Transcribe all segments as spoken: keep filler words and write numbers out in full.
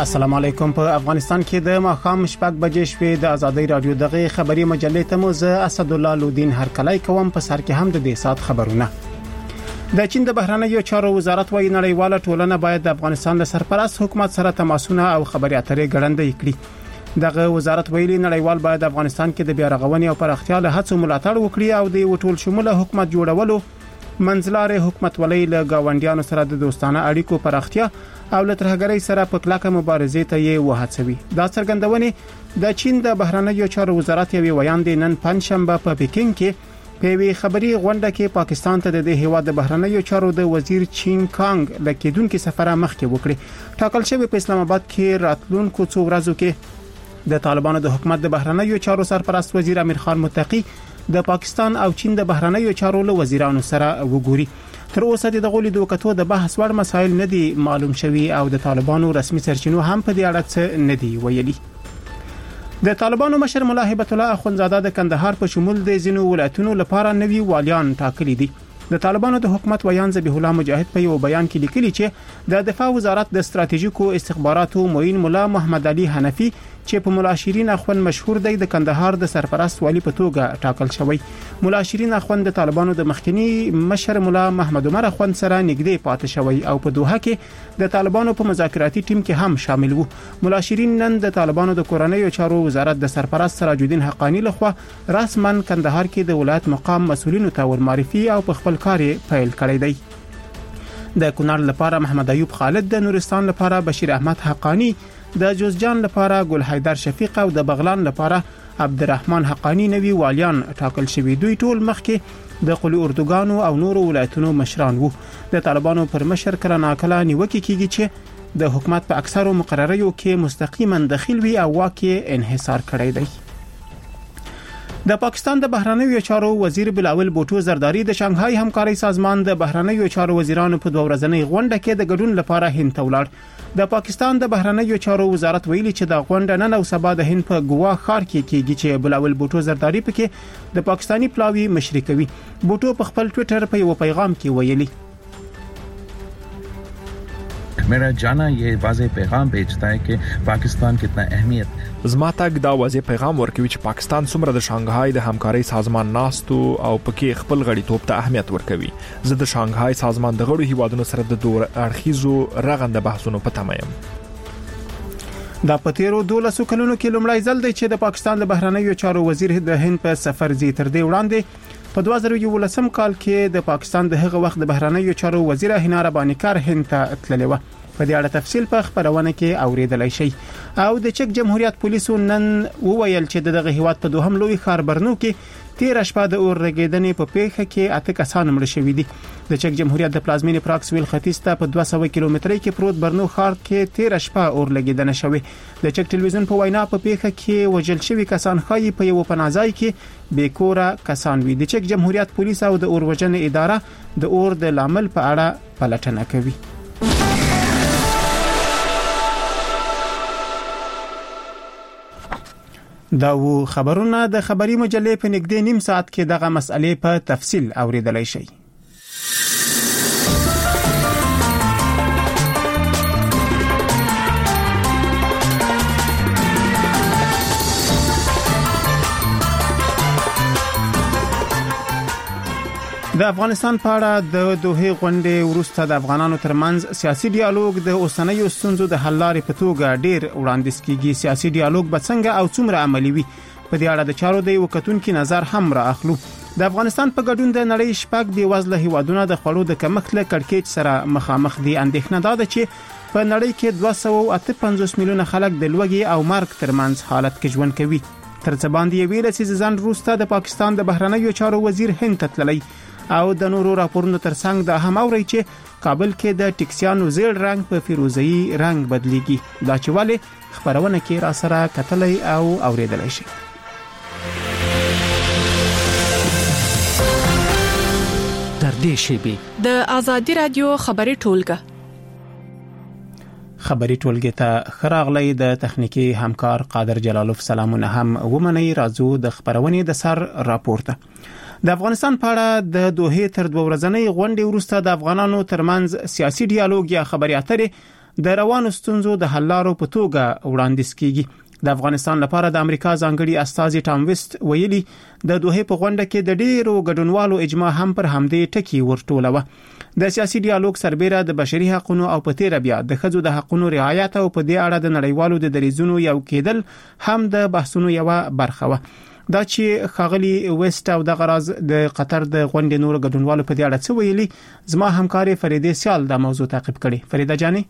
السلام علیکم. په افغانستان کې د ماښام شپږ بجې شوې د ازادي رادیو دغه خبري مجلې ته مو زه اسد الله لودین هرکلای کوم. په سر کې هم د دې سات خبرونه. د چین د بهرنیو چارو وزارت وايي نړیواله ټولنه باید د افغانستان له سرپرست حکومت سره تماسونه او خبري اترې ګړندې کړي. دغه وزارت ویلي نړیوال باید افغانستان کې د بیا رغونې او پراختیا له هڅو ملاتړ وکړي او د ټول شموله حکومت جوړولو منځلارې حکومت ولې له گاونډیانو سره د دوستانه اړیکو پراختیا او له ترهګرۍ سره په کلکه مبارزې ته یې وهڅوي. دا څرګندونه د چین د بهرنیو چارو وزارت یو بیان دی نن پنځشنبه په پکین کې په وی خبري غونډه کې پاکستان ته د هیواد د بهرنیو چارو د وزیر چین کانګ لکیدونکو سفر مخکې وکړي. ټاکل شوی په اسلام آباد کې راتلونکو څو ورځو کې د طالبانو د حکومت د بهرنیو چارو سرپرست وزیر امیر خان متقی د پاکستان او چین د بهرنیو چارو له وزیرانو سره وګوري. تر اوسه د غولي د وکټو د بحث وړ مسایل نه دي معلوم شوي او د طالبانو رسمي سرچینو هم په دې اړه څه نه دي ویلي. د طالبانو مشر مولا هیبت الله اخوندزاده د کندهار په شمول د زینو ولایتونو لپاره نوي والیان ټاکلي دي. د طالبانو د حکومت ویان ذبیح الله مجاهد په یو بیان کې لیکلي چې د دفاع وزارت د ستراتیژیکو استخباراتو معین مولا محمد علي حنفي چې په مولا شیرین اخوند مشهور دی د کندهار د سرپرست والی په توګه ټاکل شوی. مولا شیرین اخوند د طالبانو د مخکنی مشر مولا محمد عمر اخوند سره نږدې پاتې شوی او په دوحه کې د طالبانو په مذاکراتي ټیم کې هم شامل وو. مولا شیرین نن د طالبانو د کورنیو چارو وزارت د سرپرست سراج الدین حقانی لخوا رسما کندهار کې د ولایت مقام مسولینو ته ورمعرفي او په خپل کار پیل کړی دی. د کونړ لپاره محمد ایوب خالد، د نورستان لپاره بشیر احمد حقانی، د جوزجان لپاره ګل حیدر شفیق او د بغلان لپاره عبدالرحمن حقانی نوی والیان ټاکل شوی. دوی ټول مخکې د قلی اردوګانو او نورو ولایتونو مشران وو. د طالبانو پر مشر کړه ناکله نیوکه کیږي چې د حکومت په اکثرو مقرریو کې مستقیما دخیل وي او واکه انحصار کړی دی. د پاکستان د بهرنیو چارو وزیر بلاول بوټو زرداری د شانګهای همکاري سازمان د بهرنیو چارو وزیرانو په دوه ورځنۍ غونډه کې د ګډون لپاره هند ته ولاړ. د پاکستان د بهرنیو چارو وزارت ویلي چې د غونډه نن او سبا د هند په ګوا ښار کې کیږي چې بلاول بوټو زرداری پکې د پاکستانی پلاوی مشري کوي. بوټو په خپل ټوئیټر په یو پیغام کې ویلي मेरा जाना ये वाज़ेह पैगाम भेजता है कि पाकिस्तान कितना अहमियत زما تک دا واضح پیغام ورکوي چې پاکستان څومره د شانګهای د همکاري سازمان ناستو او پکې خپل غړیتوب ته اهمیت ورکوي. زه د شانګهای سازمان د غړو هیوادونو سره د دوه اړخیزو رغنده بحثونو په تمه یم. دا په تیرو دولسو کلونو کې لومړی ځل دی چې د پاکستان د بهرنیو چارو وزیر د هند په سفر زی تر دې وړاندې په دوه زره یولسم کال کې د پاکستان د هغه وخت د بهرنیو چارو وزیر هینا ربانی کار هند ته تللی و. په دې اړه تفصیل په خبرونه کې اوریدلای شي. او د چک جمهوریت پولیسو نن وویل چې دغه هیواد په دوهم لوی ښار برنو کې تیر شپه د اور رګیدنې په پیښه کې اته کسان مړ شوي دي. د چک جمهوریت د پلازمینې پراکسویل ختیځ ته په دوه سوه کیلومترۍ کې پروت برنو ښار کې تیر شپه اور لګیدنه شوې. د چک ټلویزیون په وینا په پیښه کې وژل شوي کسان خایي په یو پناځای کې بیکوره کسان وي. د چک جمهوریت پولیس او د اور وژنې اداره د اور د لامل په اړه پلټنه کوي. دا و خبرونه د خبري مجلې په نږدې نیم ساعت کې دغه مسئلې په تفصیل اوریدلای شئ. د افغانستان په اړه د دوه غونډې وروسته د افغانانو ترمنځ سیاسي ډیالوګ د اوسنیو ستونزو د حل لارې په توګه ډیر وړاندیز کیږي. سیاسي ډیالوګ به څنګه او څومره عملي وي په دې اړه د چارو د وکټونکو نظر هم را اخلو. د افغانستان په ګډون د نړۍ شپږ دی وزله هیوادونو د خړو د کمښت له کړکېچ سره مخامخ دي. اندېښنه ده چې په نړۍ کې دوه سوه او اته پنځوس میلیونه خلک د لوږې او مرګ ترمنځ حالت کې ژوند کوي. تر څه باندې یوې لسیزې ځان وروسته د پاکستان د بهرنیو چارو وزیر هند ته تللی او د نورو راپورونو ترڅنګ د هم اوري چې کابل کې د ټکسیانو زیړ رنگ په فیروزه‌ای رنگ بدلیږي. دا چې ولې خبرونه کې را سره کتلای او اوریدلای شي. تر دې شی د ازادي رادیو خبري ټولګه خبري ټولګه ته خراغلی د تخنیکی همکار قادر جلالوف سلامونه هم ومني. راځو د خبرونه د سر راپورته. د افغانستان په اړه د دوه تر دوه ورځنۍ غونډې وروسته د افغانانو ترمنځ سیاسي ډیالوګ یا خبري اترې د روانو ستونزو د حل لارو په توګه وړاندیز کیږي. د افغانستان لپاره د امریکا ځانګړي استازي ټام ویست ویلي د دوه په غونډه کې د ډیرو ګډونوالو اجماع هم پر همدې ټکی ورټولوه. د سیاسي ډیالوګ سربېره د بشري حقوقو او په تیر بیا د ښځو د حقوقو رعایت او په دې اړه د نړیوالو د دریځونو یو کېدل هم د بحثونو یو برخه و. دا چې خاغلی ویست او د غراز د قطر د غونډې نور ګډونوالو په دې اړه څه ویلي، زما همکاري فریده سیال دا موضوع تعقیب کړي. فریده جاني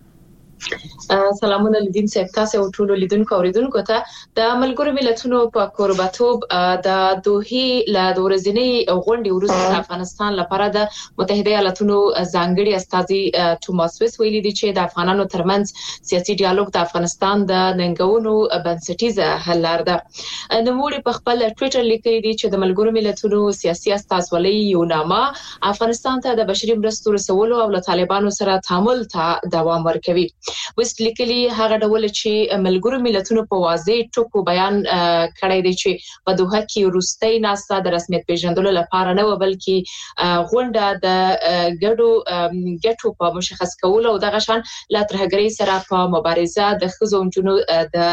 سلامونه لیدین صاحب، تاسو او ټول لیدونکو اوریدونکو ته د ملګرو ملتونو په کوربتوب د دوحې لا د ورځنی غونډې وروسته افغانستان لپاره د متحده ایالاتونو ځانګړي استازي توماس ویس ویلي دي چې د افغانانو ترمنځ سیاسي ډیالوګ د افغانستان د ننګونو بنسټیزه حل لار ده. نوموړي په خپل ټوئیټر لیکلي دي چې د ملګرو ملتونو سیاسي استازولۍ یو نامه افغانستان ته د بشري مرستو رسولو او له طالبانو سره تعامل ته دوام ورکوي. وست لیکلي هغه ډول چې ملګرو ملتونو په واضح ټکو بیان کړی دی چې په دوحه کې وروستۍ ناسته د رسمیت پیژندلو لپاره نه و، بلکې غونډه د ګډو ګټو په مشخص کولو او دغه شان لا ترهګرۍ سره په مبارزه د ښځو او نجونو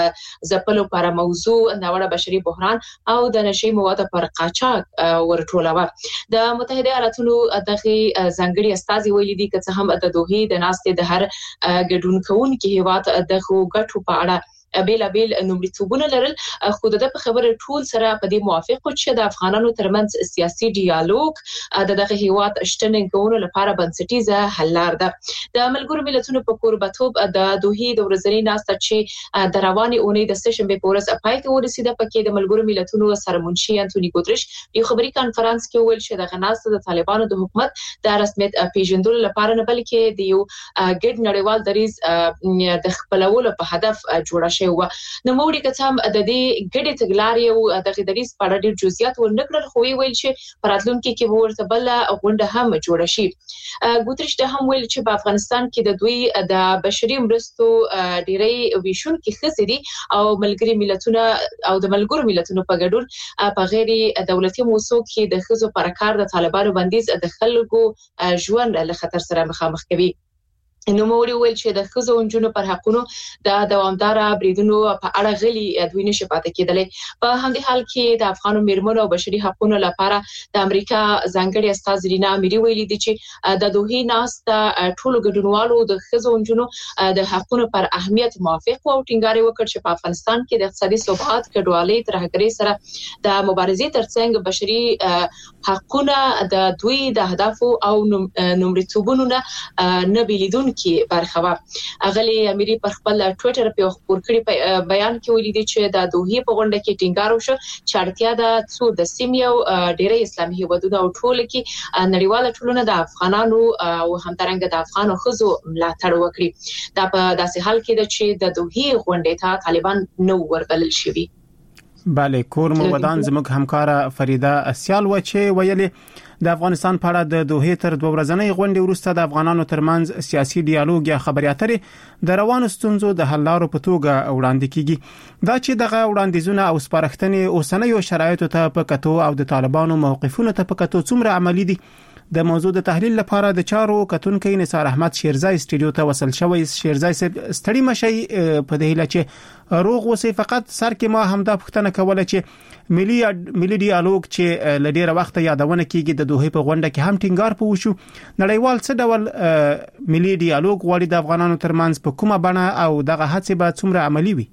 د ځپلو لپاره موضوع ناوړه بشري بحران او د نشي موادو پر قاچاق ورټولوه. د متحده ایالاتونو دغه ځانګړي استازي ویلي دي چې هم د دوحې د ناستې د هر ګډون کوونکي هیواد د ګټو په اړه بیل بیل نومړیتوبونه لرل، خو د په خبره ټول سره په دې موافق و چې د افغانانو ترمنځ سیاسي ډیالوګ د دغه هیواد شتنګونو لپاره بنسټیزه حل لار ده. د ملګرو ملتونو په کوربتوب د دوحې د ورځنی ناسته چې د رواني اونۍ د سشنبه په ورځ پای ته ورسیده، پکې د ملګرو ملتونو سرمنشي انټونی ګوتریش یو خبري کانفرنس کې ویل چې د غناسته د طالبانو د حکومت د رسمیت پیژندلو لپاره نه بلکې د یو ګډ نړیوال دریځ د خپلولو په هدف جوړه شوی و. نو موږ که څم د دې ګډې تګلارې او د غدریز په اړه ډېر جزئیات ورنکړل، خو ویل چې پراتلونکو کې به ورته بل غونډه هم جوړه شي. ګوتریش ته هم ویل چې په افغانستان کې د دوی د بشري مرستو ډېرې ویشونکي ښځې دي او ملګري ملتونه او د ملګرو ملتونو په ګډون په غیر دولتي موسسو کې د ښځو پر کار د طالبانو بندیز د خلکو ژوند له خطر سره مخامخ کوي. نو موري ویل چې د ښځو او نجونو پر حقونو د دوامدار بریدونو په اړه غلي دوی نشي پاتې کېدلې. په همدې حال کې د افغانو میرمنو او بشري حقوقو لپاره د امریکا ځانګړي استاذ رینا اميري ویلي دي چې د دوحې ناسته ټولو ګډونوالو د ښځو او نجونو د حقونو پر اهمیت موافق او ټینګار وکړ چې په افغانستان کې د اقتصادي ثبات کډوالۍ ترهګرۍ سره د مبارزې ترڅنګ بشري حقوقو د دوی د اهدافو او نومړیتوبونو نه بیلیدون کې برخه و. اغلی اميري پر خپل ټوئیټر په خبر کړی بیان کې ویلي دي چې د دوحې په غونډه کې ټینګار وشو چې اړتیا ده څو د سیمې او ډېری اسلامي هیوادونو او ټول کې نړیواله ټولنه د افغانانو او همدارنګه د افغانو ښځو ملاتړ وکړي. دا په داسې حال کې ده چې د دوحې غونډې ته طالبان نو وربلل شوي. بله، کور مو ودان زموږ همکاره فریده سیال و چې ویلي د افغانستان په اړه د دوحې تر دوه ورځنۍ غونډې وروسته د افغانانو ترمنځ سیاسي ډیالوګ یا خبري اترې د روانو ستونزو د حل لارو په توګه وړاندې کیږي. دا چې دغه وړاندیزونه او سپارښتنې اوسنیو شرایطو ته په کتو او د طالبانو موقفونو ته په کتو څومره عملی دي، د موضوع د تحلیل لپاره د چارو کتونکو نثار احمد شیرزای استودیو ته وصل شوی. شیرزای ستړي مشي په دې هیله چې روغ وسی، فقط سر کې ما هم دا پوښتنه کوله چې ملي ملي ډیالوګ چې لډیره وخت یادونه کیږي د دوحې په غونډه کې هم ټینګار پوه شو، نړیوال څه ډول ملي ډیالوګ غواړي د افغانانو ترمنځ په کومه بڼه او دغه هڅې به څومره عملی وي؟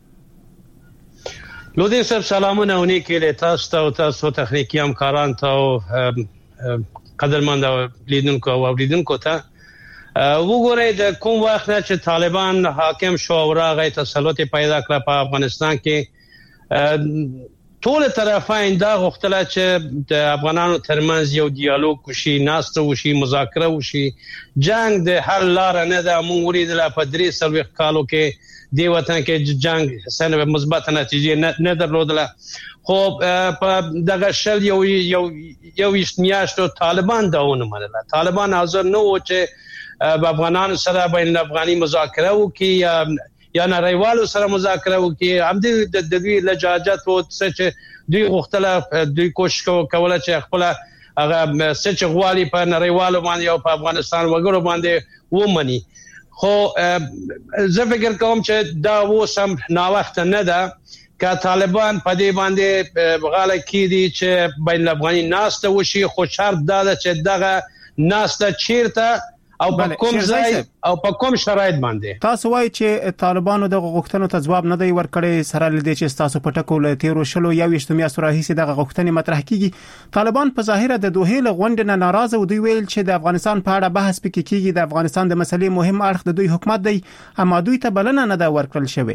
لودین صاحب سلامونه او نیکی له تاسو ته او تاسو تخنیکی همکاران ته او قدرمند لیدونکو او اوریدونکو ته. وګورئ د کوم وخت نه چې طالبان حاکم شو او راغی تسلط پیدا کړ په افغانستان کې، ټول طرفین دا غوښتل چې د افغانانو ترمنځ یو ډیالوګ وشي، ناسته وشي، مذاکره وشي. جنگ د حل لار نه ده. موږ ولیدل په درې څلوېښت کالو کې دی وطن کې جنگ سره مثبت نتیجې نه درلودله، خو په دغه شل یو یو یو میاشتو طالبان داونه منله. طالبان حاضر نه و چې په افغانانو سره بین الافغاني مذاکره وکړي یا نړیوالو سره مذاکره وکړي. هم د دوی لجاجت او څه دوی غوښتل، دوی کوشش کوله چې خپل هغه څه غوالي په نړیوالو باندې او په افغانستان وګړو باندې ومني، خو زه فکر کوم چې دا وسم نا وخت نه ده که طالبان په دې باندې غاړه کیدي چې بین الافغاني ناسته وشي، خو شرط دا ده چې دغه ناسته چیرته او په کوم ځای او په کوم شرایط باندې. تاسو وایي چې طالبانو د غوښتنو ته ځواب نه دی ورکړی، سره لدې چې تاسو په ټکو له تیرو شلو یا ویشتو میاشتو راهیسې دغه غوښتنې مطرح کیږي. طالبان په ظاهر د دوحې له غونډې نه ناراضه او دوی ویل چې د افغانستان په اړه بحث پکې کیږي، د افغانستان د مسلې مهم اړخ د دوی حکومت دی، اما دوی ته بلنه نه ده ورکړل شوې.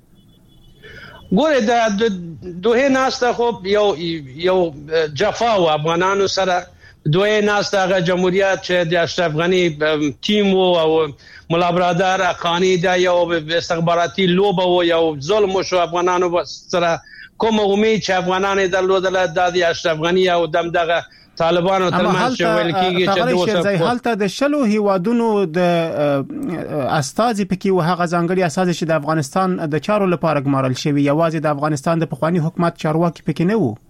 ګوره د دوحې ناسته خو یو یو جفا و افغانانو سره. دوی ناس دغه جمهوریت چې د اشرف غنی تیم او مولا برادر اقانی دا یو استخباراتي لوبه او یو ظلم شو افغانانو سره. کوم امید چې افغانان درلودل د اشرف غنی او دم دغه طالبانو ترمنځ چې ویل کیږي چې دوی حالت د شلو هیوادونو د استازي پکې او هغه ځانګړي اساس چې د افغانستان د چارو لپاره ګمارل شوی، یوازې د افغانستان د پخوانی حکومت چارواکي پکې نه وو.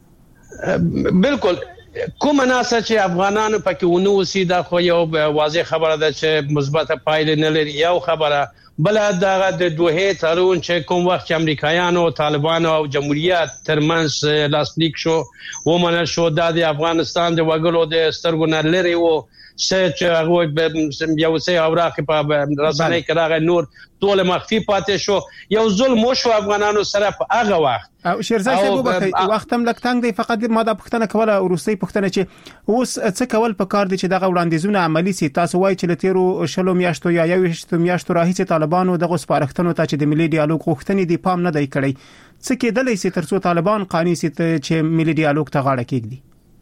بالکل کوم ناسه چې افغانانو پکې ونو سي دا خو یو واضح خبره ده چې مثبت پایله نه لري. یو خبره بل دغه د دوحې تړون چې کوم وخت چې امریکایانو، طالبانو او جمهوریت ترمنځ لاسلیک شو ومنل شو، د افغانستان د وګړو د سترګو نه لري وو چې هغه یو څه اوراق په رسنۍ کې راغی، نور ټول مخفي پاتې شو. یو ظلم شو افغانانو سره په هغه وخت. او شیرزای صاحب وبخښئ وخت هم لکتنګ دی، فقط ما دا پوښتنه کوله وروستۍ پوښتنه چې اوس څه کول پکار دي چې دغه وړاندیزونه عملی سي. تاسو وایي چې لتیرو شلو میاشتو یا یوشتو میاشتو راهیسې طالبانو دغه سپارښتنو ته چې د ملي ډیالوګ غوښتنې دی پام نه دی کړی. څه کېدلی سي ترڅو طالبان قانوني سي چې ملي ډیالوګ ته غاړه کېږدي؟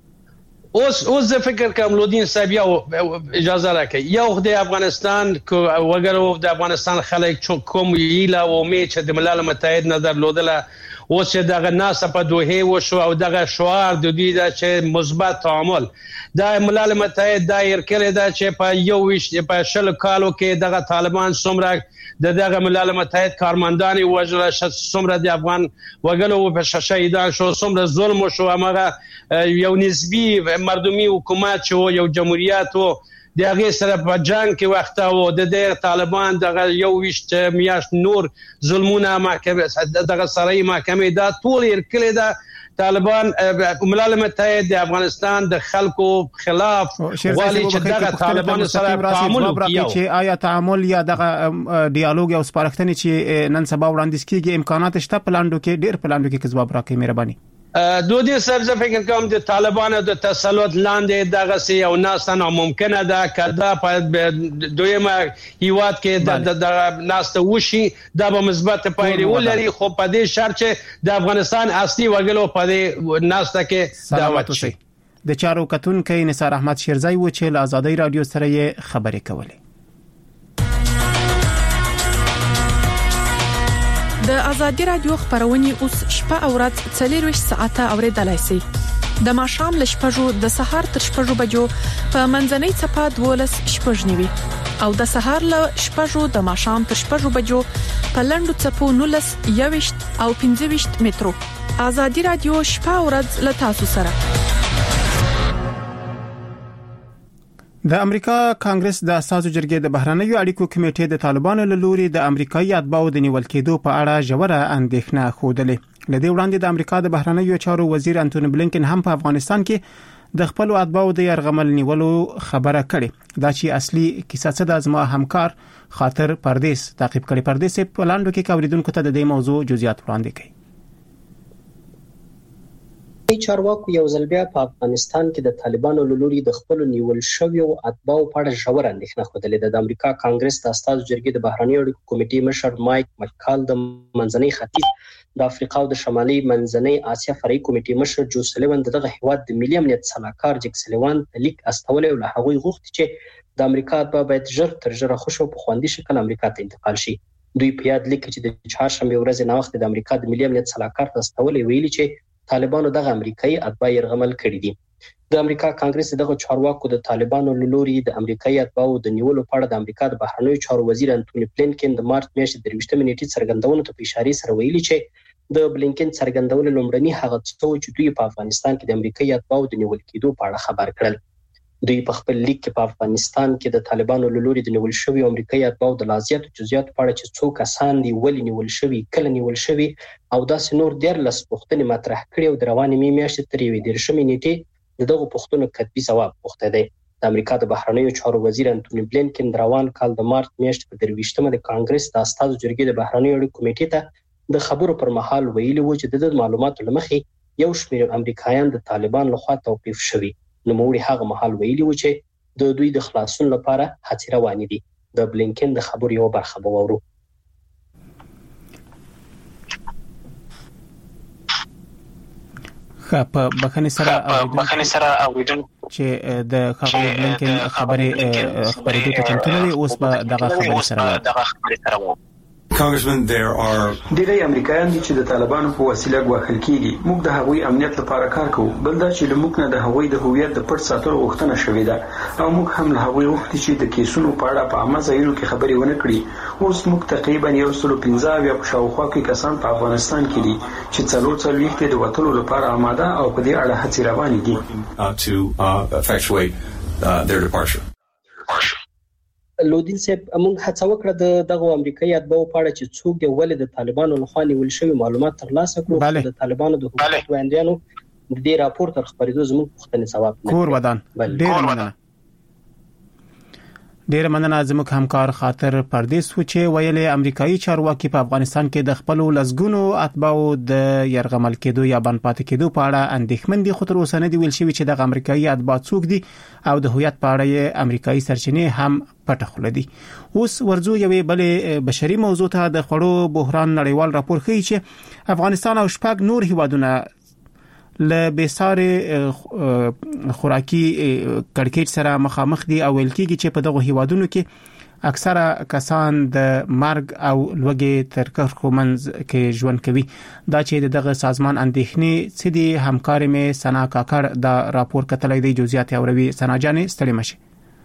اوس اوس زه فکر کوم لودین صاحب یو اجازه راکړئ، یو د افغانستان وګړو د افغانستان خلک کوم یله او امید چې د ملل متحد نه درلودله، اوس چې دغه ناسه په دوحې وشو او دغه شعار د دوی دا چې مثبت تعامل د ملل متحد دایر کړی دا چې په یو ویشت په شل کالو کې دغه طالبان څومره د دغه ملل متحد کارمندان وژل، څومره د افغان وګړو په شهیدان شو، څومره ظلم شو، هغه یو نسبی مردمی حکومت چې یو جمهوریت و د هغه سره په جنگ کې وخت او د دې طالبان دغه یو ویشت میاشت نور ظلمونه محکمه دغه سړی محکمه دا ټول یې کړی دا طالبان ملل متحد د افغانستان د خلکو خلاف غواړي چې دغه طالبان سره تعامل وکړي. چې آیا تعامل یا دغه ډیالوګ او سپارښتنې چې نن سبا وړاندیز کیږي امکانات شته پلاندو کې ډیر پلاندو کې ځواب راکړي؟ مهرباني. دوی سر زه فکر کوم د طالبانو د تسلط لاندې دغه سي او ناسته ناممکنه ده کدا په دویمه هیواد کې د ناسته وشي دا به مثبت پایلې ولري، خو په دې شرط چې د افغانستان اصلي وګړو په دې ناسته کې دعوت شي. د چارو کتونکو نثار احمد شیرزای و چې له آزادۍ رادیو سره خبرې کولې. د آزادۍ رادیو خبرونه اوس شپه او ورځ څلور ساعته اوریدلای شئ. د ماښام ل شپږو د سهار تر شپږو بجو په منځنۍ صفه دولس شپږ نیوي او د سهار ل شپږو د ماښام تر شپږو بجو په لندو صفو نولس یوشت او پنځه وشت مترو. آزادۍ رادیو شپه او ورځ ل تاسو سره. د امریکا کانګرس د اساسو جرګې د بهرنیو اړیکو کمیټې د طالبانو له لوري د امریکایي اتباعو د نیول کېدو په اړه ژوره اندېښنه خوده. لدې وړاندې د امریکا د بهرنیو چارو وزیر انټونی بلینکن هم په افغانستان کې د خپل اتباعو د يرغمل نیولو خبره کړې. دا چې اصلي کیسه څه د ازما همکار خاطر پردیس تعقیب کړي. پردیس په لاندو کې کوریدونکو ته د دې موضوع جزئیات وړاندې کړي. چارواکو یو ځل بیا په افغانستان کې د طالبانو له لوري د خپل نیول شویو اتباعو په اړه ژور اندېښنه خوده. د امریکا کانګرس د اساسو جرګې د بهرنیو اړیکو کمیټې مشر مایک مکال د منځنۍ ختیځ د افریقا او د شمالي منځنۍ اسیا فرعي کمیټې مشر جو سلیوان دغه هیواد د ملي امنیت صلاحکار جک سلیوان لیک استولې او له هغوی غوښتي چې د امریکا اتباع باید ژر تر ژره خوشو په خوندي شکل امریکا ته انتقال شي. دوی په یاد لیک چې د چهارشنبه ورځ نه وخت د امریکا د ملي امنیت صلاحکار ته استولې ویلي چې طالبانو دغه امریکایي اتباع يرغمل کړي دي. د امریکا کانګرس دغه چارواکو د طالبانو له لوري د امریکایي اتباعو د نیولو په اړه د امریکا د بهرنیو چارو وزیر انټونی بلینکن د مارچ میاشتې د درویشتمې نیټې څرګندونو ته په اشاره سره ویلي چې د بلینکن څرګندونه لومړني هغه څه چې دوی په افغانستان کې د امریکایي اتباعو د نیول کېدو په اړه خبر کړل. دوی په خپل لیک کې په افغانستان کې د طالبانو له لوري د نیول شوی امریکایي اتباعو د لازیات او جزئیات په اړه چې څو کسان دي ولې نیول شوی کله نیول شوی او داسې نور ډېر لس پوښتنې مطرح کړي او د روانې می میاشتې تر یوې دیرشمې نیټې د دغو پوښتنو کتبي ځواب غوښتی دی. د امریکا د بهرنیو چارو وزیر انټونی بلینکن د روان کال د مارچ میاشتې په درویشتمه د کانګرس د استازو جرګې د بهرنیو اړیکو کمیټې ته د خبرو پر مهال ویلي و چې د معلوماتو لمخې یو شمېر امریکایان د طالبان لخوا توقیف شوي. نوموړي هغه مهال ویلي و چې د دوی د خلاصون لپاره هڅې روانې دي. د بلینکن د خبرو یو برخه به وورو. په بخښنې سره بخښنې سره اوریدونکو چې د خبرې بلینکن خبرې خبرې ته چمتو نه اوس به دغه خبرې سره دغه خبرې سره Congressman, there are ډیری امریکایان دي چې د طالبانو په وسیله ګواښل کیږي. موږ د هغوی امنیت لپاره کار کوو. بل دا چې موږ نه د هغوی د هویت د پټ ساتلو غوښتنه شوې ده او موږ هم له هغوی غوښتي چې د کیسونو په اړه په عامه ځایونو کې خبرې ونه کړي. اوس موږ تقریبا یو سل او پنځه اویا په شاوخوا کې کسان په افغانستان کې دي چې څلور څلوېښت د وټلو لپاره آماده او په دې اړه هڅې روانې دي to uh, effectuate uh, their departure. لودین صاحب موږ هڅه وکړه د دغه امریکایي اتباعو په اړه چې څوک د ولې د طالبانو لخوا نیول شوی معلومات ترلاسه کړو. د طالبانو د حکومت وړاندیانو د دې راپور تر خبرېدو زموږ پوښتنې ځواب نه کور ودان ډېر مننه ډېر مننه زموږ همکار خاطر پردیس و چې ویلې امریکایي چارواکي په افغانستان کې د خپل لزګونو اتباعو د يرغمل کېدو یا بن پاتې کېدو په اړه اندېښمن دي. خو تر اوسه نه دی ویل شوی چې د امریکایي اتباع څوک دي او د هویت په اړه امریکایي سرچینې هم پټه خوله دي. اوس ورځو یوې بلې بشري موضوع ته د خړو بحران نړیوال راپور ښیي چې افغانستان او شپږ نور هیوادونه له بیسارې خوراکي کړکېچ سره مخامخ دي او ویل کېږي چې په دغه هیوادونو کې اکثره کسان د مرګ او لوږې تر کرښو منځ کې ژوند کوي. دا چې دغه سازمان اندېښنې څه دي همکار مې سنا کاکړ دا راپور کتلای دی. جزئیات اوروي سنا جانې ستړي مشي.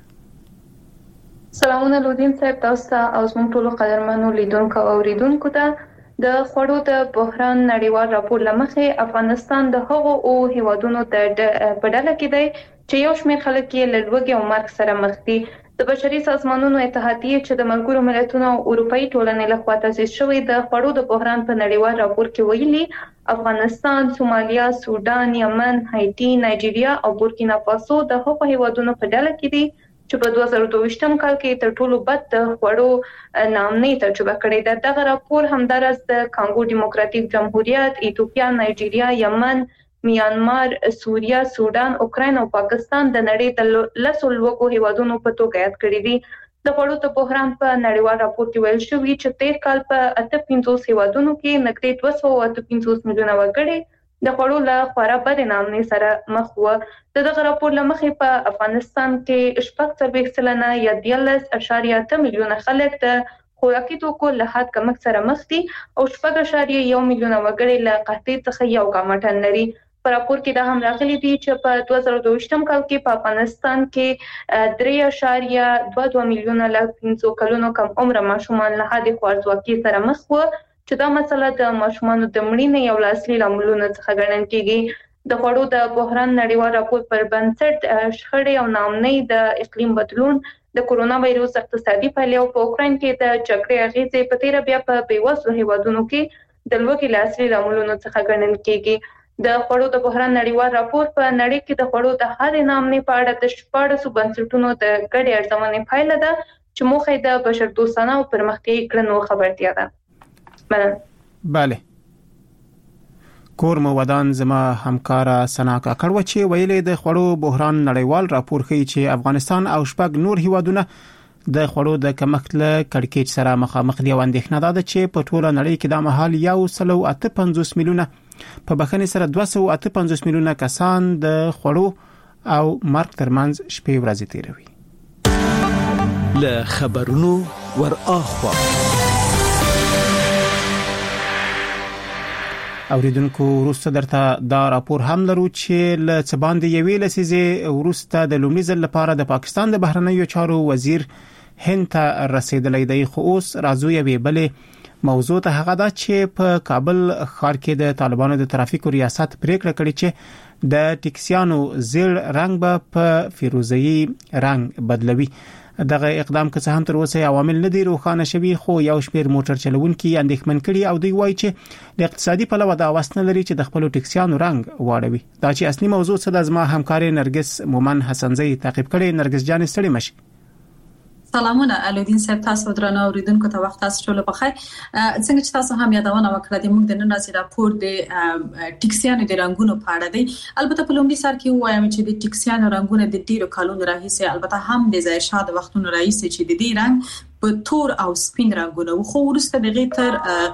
سلامونه لودین صاحب، تاسو او زموږ ټولو قدرمنو لیدونکو او اوریدونکو ته د خړو د بحران نړیوال راپور لمخې افغانستان د هغو او هیوادونو د په ډله کې دی چې یو شمېر خلک یې له لوږې او مرګ سره مخ دي. د بشري سازمانونو اتحادیه چې د ملګرو ملتونو او اروپאי ټولنې لخوا تاسیس شوې د خړو د بحران په نړیوال راپور کې ویلي افغانستان، سومالیا، سودان، یمن، هایټي، نایجیریا او بورکینا فاسو د هغو هیوادونو په ډله کې دي چې په دوه زره دوه م کال کې تر ټولو بد د خړو نامنې تجربه کړې ده. دغه راپور همدارس د کانګو دیموکراتیک جمهوریت، ایتوپیا، نایجیریا، یمن، میانمار، سوریا، سودان، اوکراین او پاکستان د نړۍ د لسو لوګو هیوادونو په توګه یاد کړی دي. د خړو د بحران په نړیوال راپور کې ویل شوی چې تیر کال په اته پنځوس هیوادونو کې نږدې دوه سوه اته پنځوس میلیونه وګړي د خړو له خورا بد نامنې سره مخ وو. دغه راپور لمخې په افغانستان کې شپږ څلوېښت سلنه یا دیارلس اعشاریه اته میلیونه خلک د خوراکي توکو له حد کمښت سره مخ دي او شپږ اعشاریه یو میلیونه وګړي له قحطۍ څخه یو ګامټن لري. په راپور کې دا هم راغلي دي چې په دوه زره دوه م کال کې په افغانستان کې درې اعشاریه دوه دوه میلیونه له پنځو کلونو کم عمره ماشومان له حد خوارځواکۍ سره مخ وو چې دا مسله د ماشومانو د مړینې یو له اصلي لاملونو څخه ګڼل کېږي. د خړو د بحران نړیوال راپور پر بنسټ شخړې او ناامنۍ، د اقلیم بدلون، د کورونا وایروس اقتصادي پایلې او په اوکراین کې د جګړې اغیزې په تیر بیا په بیوسو هیوادونو کې د لوږې له اصلي لاملونو څخه ګڼل کېږي. د خړو د بحران نړیوال راپور په نړۍ کې د خړو د هرې نامنې په اړه د شپاړسو بنسټونو د ګډې ارزونې پایله ده چې موخه د بشردوستانه او پرمختیایي کړنو خبرتیا ده. مننه. بله. کور مو ودان زما همکارا سنا کاکړ و چې ویلې د خړو بحران نړیوال راپور ښیي چې افغانستان او شپږ نور هیوادونه د خړو د کمښت له کړکېچ سره مخامخ دي. اندېښنه ده چې په ټوله نړۍ کې د مهال یو سل او اته پنځوس میلیونه په بخښنې سره دوه سوه اته پنځوس میلیونه کسان د خړو او مرګ ترمنځ شپې ورځې تیروي. له خبرونو ور اخوا اوریدونکو وروسته درته دا راپور هم لرو چې ل څه باندې یوې لسیزه وروسته د لومړي ځل لپاره د پاکستان د بهرنیو چارو وزیر هند ته رسیدلی دی. خو اوس راځو یوې بلې موضوع ته هغه دا چې په کابل ښار کې د طالبانو د ترافیکو ریاست پریکړه کړې چې د ټیکسیانو زیړ رنگ به په فیروزه‌ای رنگ بدلوي. دغه اقدام که څه هم تر اوسه عوامل نه دي روښانه شوي، خو یو شمېر موټر چلوونکي اندېښمن کړي او دوی وایي چې د اقتصادي پلوه دا وسنه لري چې د خپل ټیکسیانو رنگ واړوي. دا چې اصلي موضوع څه د زما همکار نرګس مومن حسنزی تعقیب کړي. نرګس جان ستړي مشي. سلامونه الودین صاحب، تاسو درنه اوریدونکو ته وخت تاسو ټول په خیر. څنګه چې تاسو هم یادونه وکړه د موږ د نن ورځې راپور د ټیکسیانو د رنگونو په اړه دی. البته په لومړي سر کې وایم چې د ټیکسیانو رنگونه د ډیرو کلونو راهیسې، البته هم د ځای شاد وختونو راهیسې چې د دې رنگ په تور او سپین رنگونه خو ورسته دغه تر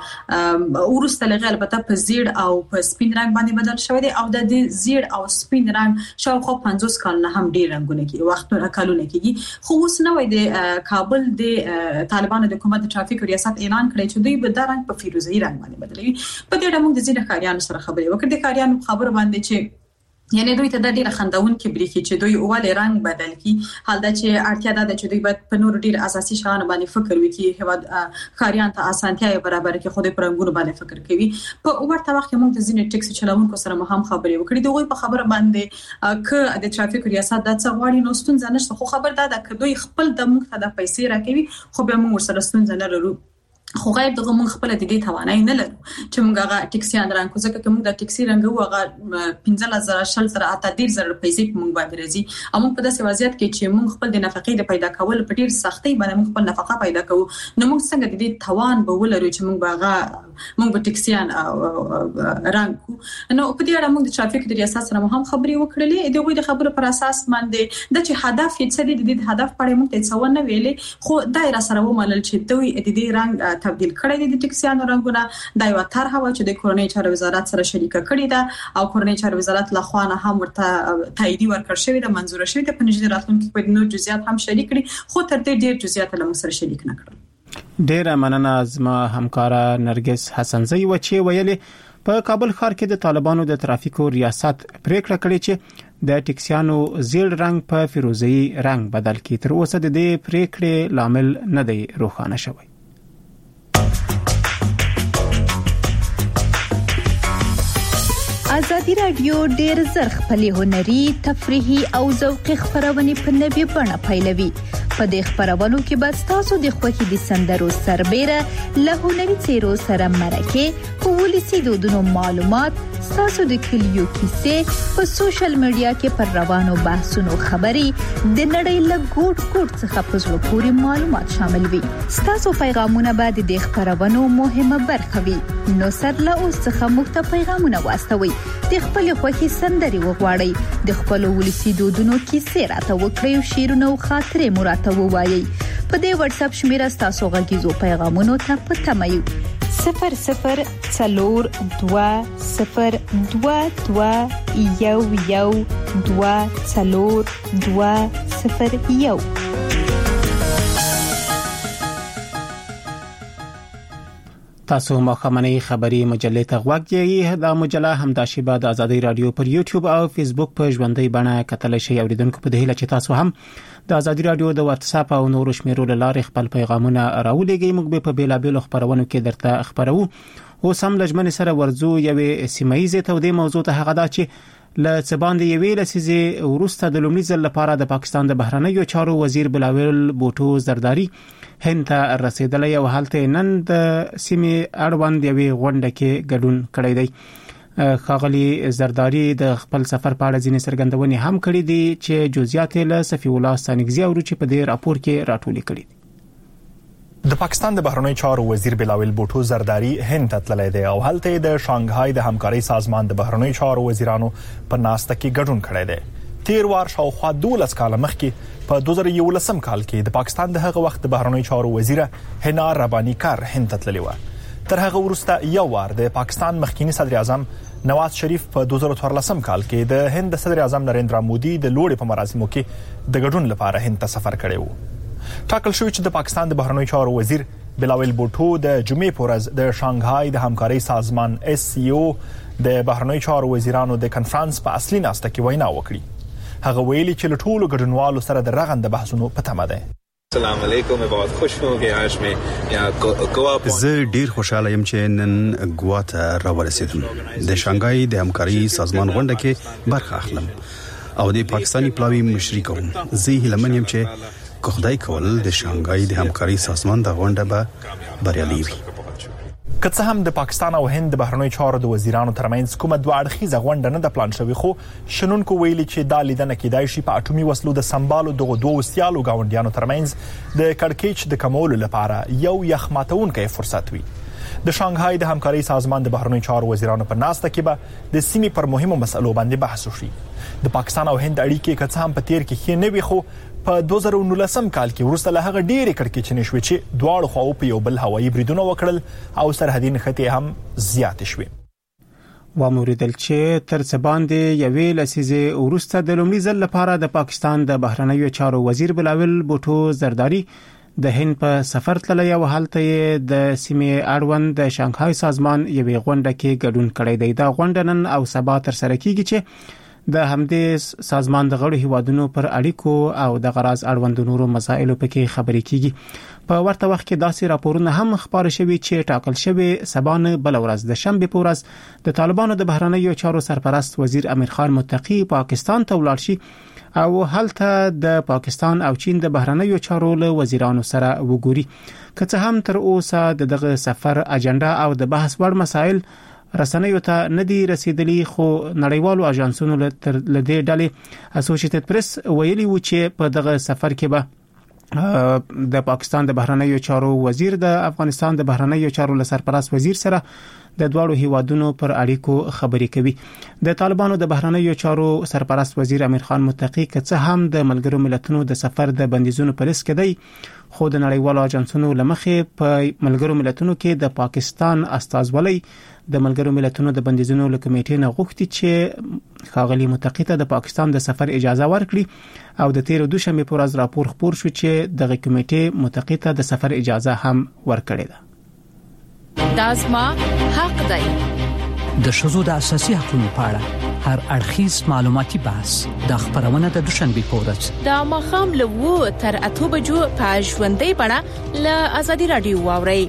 ورسته لغه البته په زیړ او په سپین رنگ باندې بدل شوی دی او د زیړ او سپین رنگ شاوخوا پنځوس کال نه هم ډیر رنگونه کې وختونه کلونه کې. خو اوس نو د کابل د طالبانو د حکومت د ترافیک ریاست اعلان کړی چې دوی به د رنگ په فیروزه‌ای رنگ باندې بدلوي. په دې اړه موږ د ځینې کاریانو سره خبرې وکړې. د کاریانو خبر باندې چې یعنی دوی ته د ډیره خندون کې بریخي چې دوی اول رنگ بدل کی، حال دا چې اړتیا ده چې دوی باید په نور ډیر اساسي شان باندې فکر وکړي، هوا خاریان ته اسانتیا برابر کې خو د پرنګونو باندې فکر کوي. په ورته وخت کې موږ د ځینې ټیکسي چلوونکو سره هم خبرې وکړې. دوی په خبره باندې ک د ترافیک ریاست د څغواړي نو ستونزه نشته، خو خبر ده چې دوی خپل د موږ ته د پیسې راکوي، خو به موږ سره ستونزه نه لرو. خو غیر دغه موږ خپل د دې توانای نه لرو چې موږ هغه ټیکسیان رنګ کوزه کې موږ د ټیکسي رنګ هغه پنځه زره شل زره اته ډیر زره پیسې موږ باندې راځي. او په داسې وضعیت کې چې موږ خپل د نفقې د پیدا کول په ډیر سختۍ باندې موږ خپل نفقه پیدا کوو، نو موږ څنګه د دې توان به ولرو چې موږ هغه موږ په ټیکسیان رنګ کو. نو په دې اړه موږ د ترافیک د ریاست سره هم خبرې وکړلې. دوی د خبرو پر اساس باندې د چې هدف یې څه دی، د هدف په اړه موږ ته څه ونه ویلې، خو دایره سره ومنل چې دوی د دې رنګ تبدیل کړی دی. د ټیکسیانو رنگونه د یو طرح و چې د کورنۍ چارو وزارت سره شریکه کړې ده او کورنۍ چارو وزارت له خوا نه هم ورته تایید ورکړ شوی ده، منزور شوی ده. په نږدې راتلونکي کې په نور جزئیات هم شریک کړي، خو تر دې ډیر جزئیات له موږ سره شریک نه کړل. ډیر مننه زما همکارا نرګس حسنزی و چې ویلې په کابل ښار کې د طالبانو د ترافیکو ریاست پریکړه کړې چې د ټیکسیانو زیړ رنگ په فیروزه‌ای رنگ بدل کړي. تر اوسه د دې پریکړې لامل نه دی روښانه شوی. ازادي راډیو ډېر زر خپلې هنري، تفریحي او ذوقي خبرونه په نوي بڼه پیلوي. په دې خبرونو کې به تاسو د خوښي د سندرو سربېره له هنري څیرو سره مرکه، پولیسي دودونو معلومات، تاسو د کلیو کیسې، په سوشل میډیا کې پر روانو بحثونو خبري، د نړۍ له ګوټ ګوټ څخه په زړه پورې معلومات شامل وي. تاسو پیغامونه به د دې خبرونو مهمه برخه وي. نو سر له اوس څخه موږ ته پیغامونه واستوي. د خپل خوښي سندري وغواړئ، د خپل ولسی دودونو کیسې راته وکړئ او شیرونه او خاطرې مراته ووایي. په دې واتس اپ شمیره تاسو غږیزو پیغامونو ته پته یو صفر صفر څلور دوه صفر دوه دوه یو یو دوه څلور دوه صفر یو. تاسو مخامنۍ خبری مجلې ته غوږی. دا مجله همداشي د ازادي رادیو پر یوټیوب او فیسبوک په ژوندۍ بڼه کتل شي. اوریدونکو په دې هیله چې تاسو هم د ازادي رادیو د واتس اپ او نورو شمیرو لارې خپل پیغامونه راولېږئ. موږ به په بیلابېلو خبرونو کې درته خبرو. اوس هم لجمن سره ورزو یوې سیمایي تودې موضوع ته هغه دا چې ل څباندې یوې لسیزه ورسته د لومړي ځل لپاره د پاکستان د بهرنیو چارو وزیر بلاول بوټو زرداری هند ته رسیدلی او هلته نن د سیمې اړوند یوې غونډه کې ګډون کړی دی. خاغلی زرداری د خپل سفر په اړه ځینې څرګندونې هم کړې دي چې جزئیات له صفی الله ستانګزی او چې په دې راپور کې راټولې کړې دي. د پاکستان د بهرنیو چارو وزیر بلاول بوټو زرداری هند ته تللی دی او هلته د شانګهای د همکارۍ سازمان د بهرنیو چارو وزیرانو په ناسته کې ګډون کړی دی. تیر وار شاوخوا دولس کاله مخکې په دوه زره یولسم کال کې د پاکستان د هغه وخت د بهرنیو چارو وزیره حنا ربانی کار هند ته تللی و. تر هغه وروسته یو وار د پاکستان مخکینی صدر اعظم نواز شریف په دوه زره څوارلسم کال کې د هند د صدر اعظم نریندرا مودي د لوړې په مراسمو کې د ګډون لپاره هند ته سفر کړی و. ټاکل شوی چې د پاکستان د بهرنیو چارو وزیر بلاول بوټو د جمعې په ورځ د شانګهای د همکارۍ سازمان اس سی او د بهرنیو چارو وزیرانو د کنفرانس په اصلي ناسته کې وینا وکړي. هغه ویلي چې له ټولو ګډونوالو سره د رغند بحثونو په تمه ده. السلام علیکم. मैं बहुत खुश हूं कि आज मैं यहाँ गोवा زه ډیر خوشاله یم چې نن ګوا ته راورسېدم. د شانګهای د همکاري سازمان غونډه کې برخه اخلم او د پاکستاني پلاوی مشري کوم. زه هیله یم چې خدای کول د شانګهای د همکاري سازمان د غونډه به بریالي وي. که څه هم د پاکستان او هند د بهرنیو چارو د وزیرانو ترمنځ کومه دوه اړخیزه غونډه نه د پلان شوې، خو شنونکو ویلي چې دا لیدنه کېدای شي په اټومي وسلو د سمبالو دغه دوه سیالو گاونډیانو ترمنځ د کړکېچ د کمولو لپاره یو یخ ماتونکی فرصت وي. د شانګهای د همکاري سازمان د بهرنیو چارو وزیرانو په ناسته کې به د سیمې پر مهمو مسلو باندې بحث وشي. د پاکستان او هند اړیکې که څه هم په تیر کې ښې نه وي، خو په دوه زره نولسم کال کې وروسته له هغه ډېرې کړکېچنې شوې چې دواړو خواو په یو بل هوایي بریدونه وکړل او سرحدي نښتې هم زیاتې شوې. واموریدل چې تر څه باندې یوې لسیزې وروسته د لومړي ځل لپاره د پاکستان د بهرنیو چارو وزیر بلاول بوټو زرداری د هند په سفر تللی او هلته د سیمې اړوند د شانګهای سازمان یوې غونډه کې ګډون کړی دی. دا غونډه نن او سبا تر سره کیږي چې د همدې سازمان د غړو هیوادونو پر اړیکو او د غراض اړوند نورو مسایلو پکې خبرې کیږي. په ورته وخت کې داسې راپورونه هم خبر شوي چې ټاکل شوی سبانه بل ورځ د شنبه په ورځ د طالبانو د بهرنیو چارو سرپرست وزیر امیر خان متقی پاکستان ته ولاړ شي او هلته د پاکستان او چین د بهرنیو چارو له وزیرانو سره وګوري. که څه هم تر اوسه دغه سفر اجنډا او د بحث وړ مسایل رسنیو ته ندي رسیدلی، خو نړیوالو اژانسونو لدې ډلې اسوسییټډ پریس ویلي و چې په دغه سفر کې به د پاکستان د بهرنیو چارو وزیر د افغانستان د بهرنیو چارو له سرپرست وزیر سره د دواړو هیوادونو پر اړیکو خبرې کوي. د طالبانو د بهرنیو چارو سرپرست وزیر امیر خان متقی که څه هم د ملګرو ملتونو د سفر د بندیزونو په لیست کې دی، خو د نړیوالو اژانسونو لمخې په ملګرو ملتونو کې د پاکستان استازولۍ د ملګرو ملتونو د بندیزونو له کمیټې نه غوښتي چې ښاغلي متقی ته د پاکستان د سفر اجازه ورکړي او د تیر دوشنبه په ورځ راپور خپور شو چې دغه کمیټې متقی ته د سفر اجازه هم ورکړې ده. دازما حق دی. د شذو د اساسي حقوقو په اړه هر اړخیز معلوماتي بحث د خبرونه د دوشنبه په ورځ د مخام له وو تر اته بجو په ژوندۍ بڼه له ازادي رادیو واوري.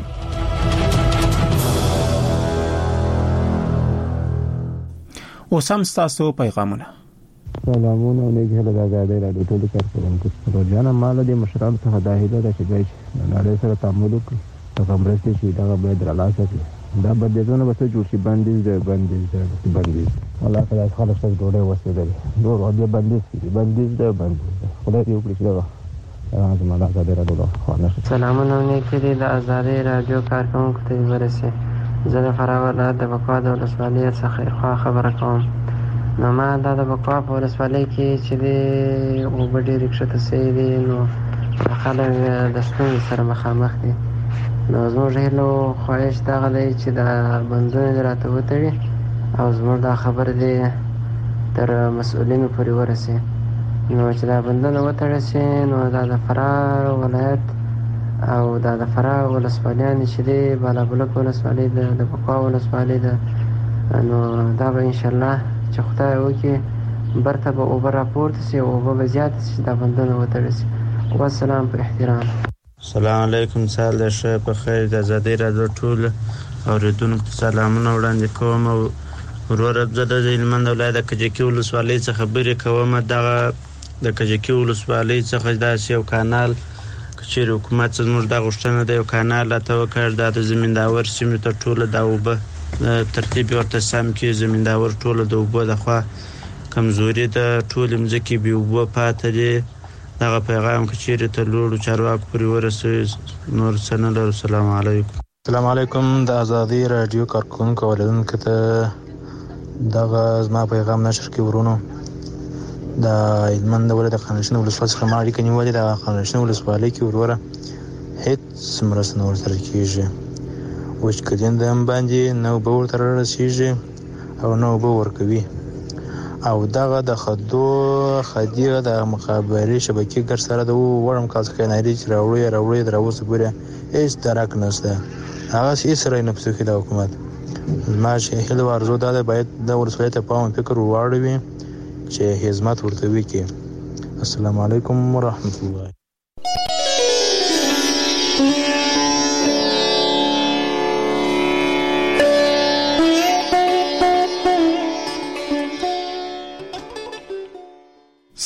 اوسم تاسو پیغامونه. سلامونه علیکم د آزادۍ رادیو ټول کارکونکو. روزانه مال د مشرانو څخه د هدایت چې دوی نړۍ سره تعامل وکړي دا مرسته چې دا به درلاسه کړي. دا بدلونه به څه جوړ شي، بندیز دی بندیز دی بندیز الله تعالی خلاص څه ډوډۍ وسیدل نور او بندیز دی بندیز دی بندیز خدای دې وکړي چې دا زموږ د آزادۍ رادیو خانه. سلامونه علیکم د آزادۍ رادیو کارکونکو ته ورسه. زه د فراه ولایت د بکوا د ولسوالۍ څخه خبره کوم. نو ما دا د بکوا په ولسوالۍ کې چې د وبډې رښتیا سي دي نو خلک د ستونزې سره مخامخ دي. نو زموږ هیلو خواهش دا غلی چې د بندونه راته وتړي او زموږ دا خبر دی تر مسؤلینو پورې ورسي. نو چې دا بندونه وتړي سي نو دا د فراه ولایت او دا د فراه ولسوالیان چې دی بالابلک ولسوالۍ د بکوا ولسوالۍ ده، نو دا به ان شاء الله چې خدای وکړي برته به اوبه راپورته سي او اوبه به زیات سي دا بندونه وتړي سي. والسلام په احترام. السلام علیکم. سال د شه په خیر د آزادۍ رادیو ټول اوریدونکو ته سلامونه وړاندې کوم. او ورور زده د هلمند ولایت د کجکي ولسوالۍ څخه خبرې کوم. دغه د کجکي ولسوالۍ څخه داسې یو کانال چې حکومت زموږ د غوښتنه د یو کانال ته وکړ د زمینداور سیمې ته ټول د اوبه ترتیب ورته سم کې زمینداور ټول د اوبه د خوا کمزوري د ټول مځکې به اوبه پاتې دي. دغه پیغام کچېره ته لوړو چارواکو پورې ورسوي. نور څه نه لرو. السلام علیکم. السلام علیکم د آزادۍ رادیو کارکونکو اوریدونکو ته دغه زما پیغام نشر کې ورونو د هلمند ولایت د خانشین ولسوالۍ څخه ما اړیکه نیولې. د خانشین ولسوالۍ کې وروره هیڅ مرسته نه ورسره کېږي. وچکالي د هم باندې نه اوبه ورته رارسېږي او نه اوبه ورکوي. او دغه د خدو خدیغه د مخابري شبکې ګر سره د وړم کال څخه ناري چې راوړي راوړي دراوسه پورې هیڅ درک نشته. هغه هیڅ سره نه پوښتنه د حکومت. ما چې هلو ارزو دا باید د ورسوي ته پام فکر وواړوي چې خدمت ورته وکړي. السلام علیکم ورحمت الله.